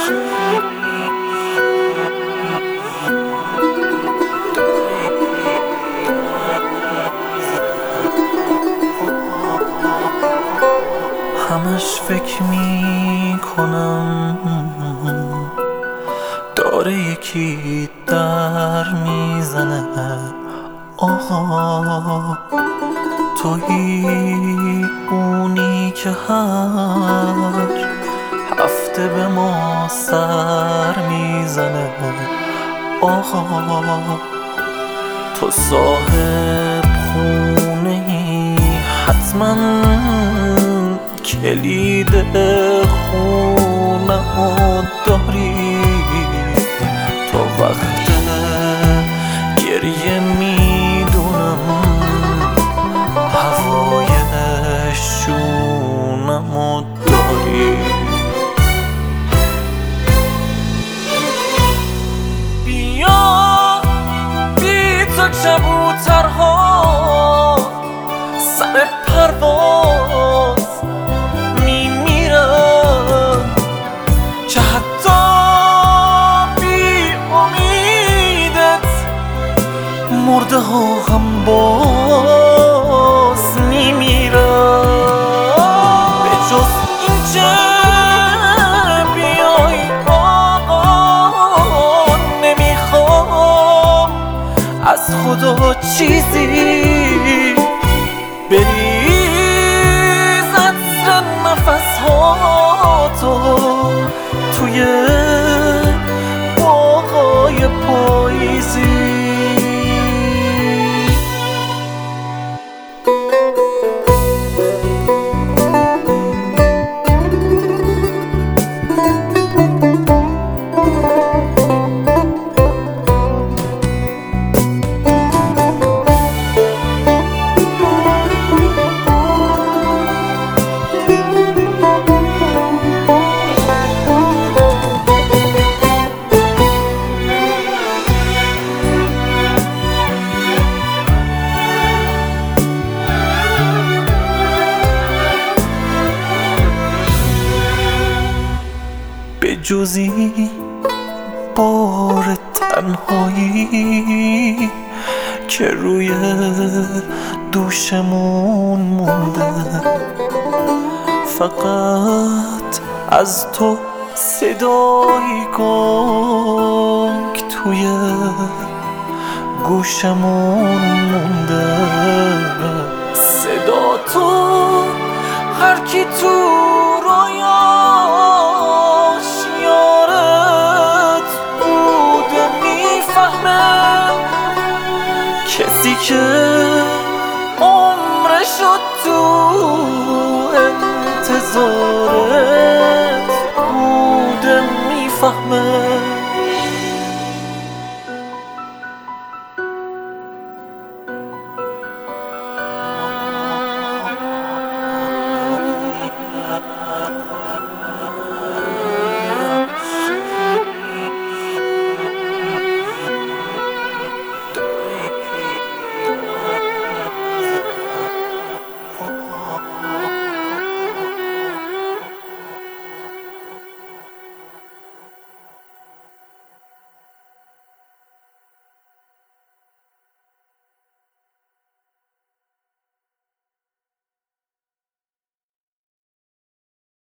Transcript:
همش فکر میکنم داره یکی در میزنه. آها تویی اونی که هر هفته به ما سر میزنه. آها تو صاحب خونه‌ای، حتما کلید خونه‌مو داری. تو وقت گریه میدونم هوای شونه‌مو داری. بیا بی تو کبوترها سر پرواز میمیرن، که حتی بی امیدت مرده ها هم باز میمیرن. به جز این که بیای آقا نمیخوام از خدا چیزی بریز عطر نفس‌هاتو توی باغای پاییزی. به جزی بار تنهایی که روی دوشمون مونده، فقط از تو صدای گنگ توی گوشمون مونده. صدا تو هر کی تو رویاش یارت بوده میفهمه، کسی که عمرشو تو انتظارت بوده میفهمه.